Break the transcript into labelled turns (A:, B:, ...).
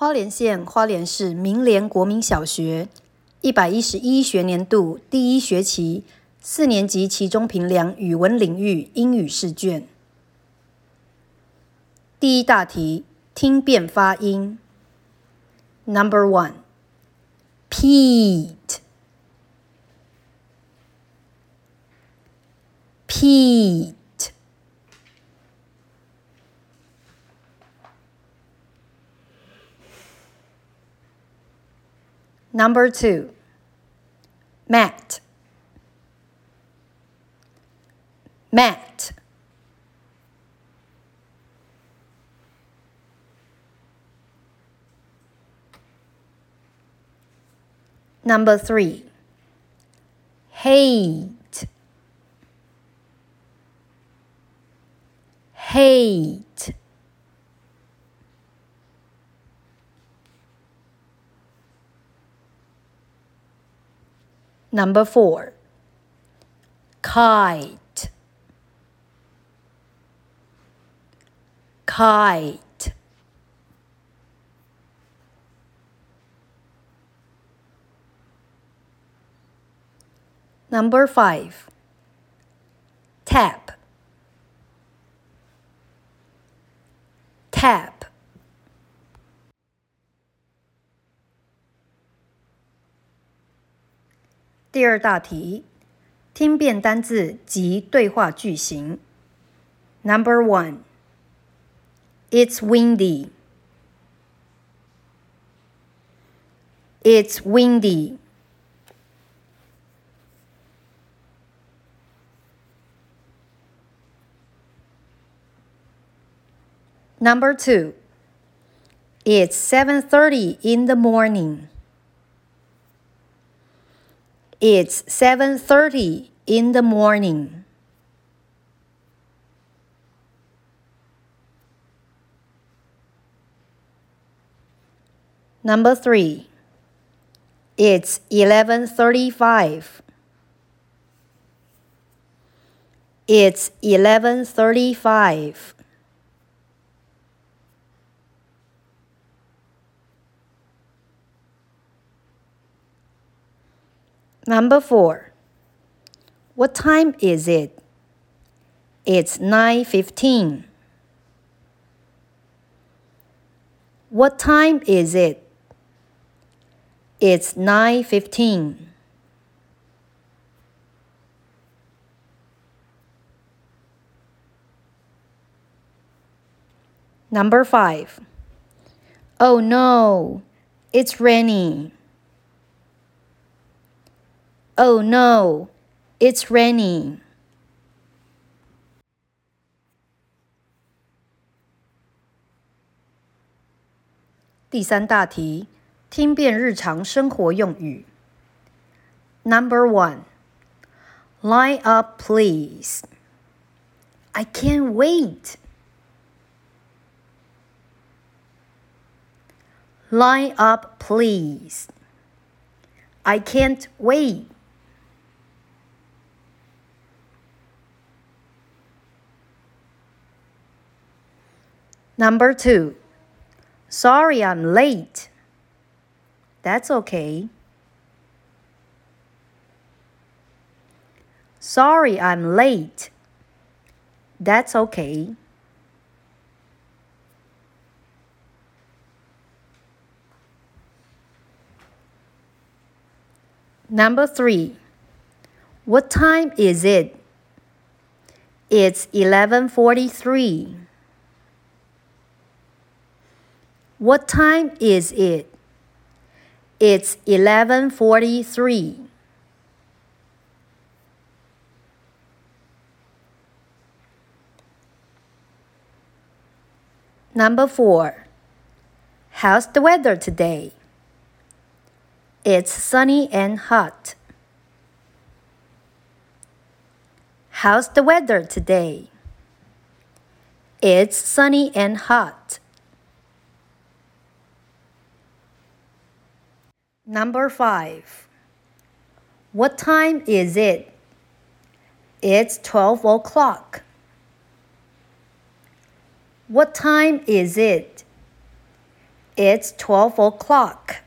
A: 花莲县花莲市明联国民小学111学年度第1学期4年级期中评量语文领域英语试卷。第一大题，听辨发音。Number 1 Pete Pete Number 2 Matt Matt Number 3 Hate Hate Number 4 Kite Kite Number 5 Tap Tap第二大题，听辨单字及对话句型。Number 1 It's windy It's windy Number 2 It's 7:30 in the morning It's 7:30 in the morning. Number 3 It's 11:35 It's 11:35. Number 4 What time is it? It's 9:15. What time is it? It's 9:15. Number 5 Oh no, it's raining. Oh no, it's raining. 第三大题，听辨日常生活用语。Number 1 Line up please. I can't wait. Line up please. I can't wait. Number 2 Sorry I'm late. That's okay. Sorry I'm late. That's okay. Number 3 What time is it? It's 11:43. What time is it? It's 11:43. Number 4 How's the weather today? It's sunny and hot. How's the weather today? It's sunny and hot. Number 5 What time is it? It's 12 o'clock. What time is it? It's 12 o'clock.